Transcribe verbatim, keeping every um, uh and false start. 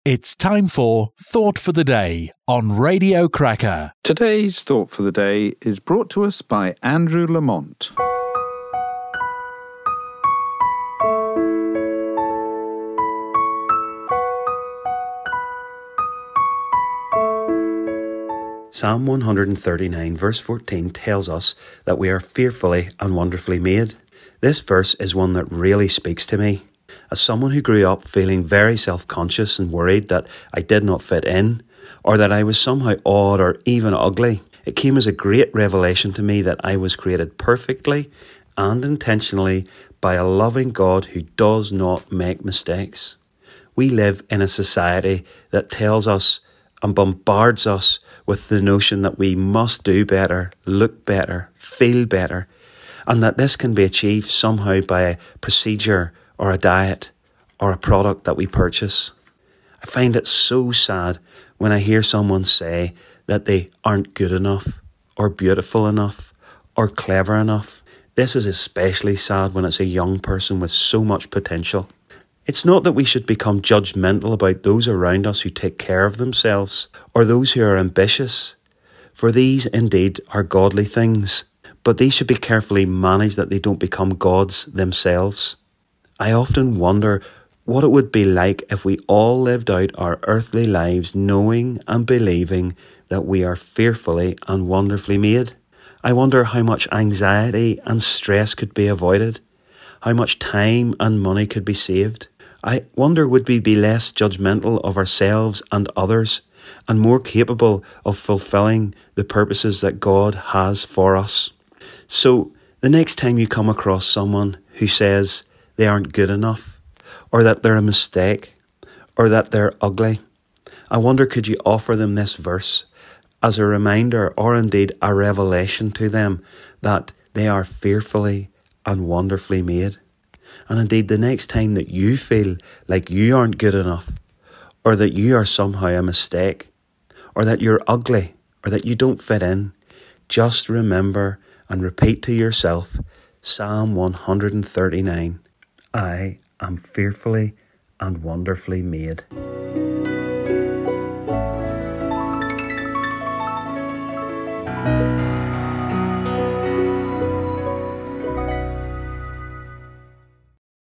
It's time for Thought for the Day on Radio Cracker. Today's Thought for the Day is brought to us by Andrew Lamont. Psalm one thirty-nine verse fourteen tells us that we are fearfully and wonderfully made. This verse is one that really speaks to me. As someone who grew up feeling very self-conscious and worried that I did not fit in, or that I was somehow odd or even ugly, it came as a great revelation to me that I was created perfectly and intentionally by a loving God who does not make mistakes. We live in a society that tells us and bombards us with the notion that we must do better, look better, feel better, and that this can be achieved somehow by a procedure or a diet or a product that we purchase. I find it so sad when I hear someone say that they aren't good enough or beautiful enough or clever enough. This is especially sad when it's a young person with so much potential. It's not that we should become judgmental about those around us who take care of themselves or those who are ambitious, for these indeed are godly things, but these should be carefully managed that they don't become gods themselves. I often wonder what it would be like if we all lived out our earthly lives knowing and believing that we are fearfully and wonderfully made. I wonder how much anxiety and stress could be avoided, how much time and money could be saved. I wonder would we be less judgmental of ourselves and others and more capable of fulfilling the purposes that God has for us. So the next time you come across someone who says they aren't good enough, or that they're a mistake, or that they're ugly, I wonder could you offer them this verse as a reminder or indeed a revelation to them that they are fearfully and wonderfully made. And indeed the next time that you feel like you aren't good enough, or that you are somehow a mistake, or that you're ugly, or that you don't fit in, just remember and repeat to yourself Psalm one thirty-nine. I am fearfully and wonderfully made.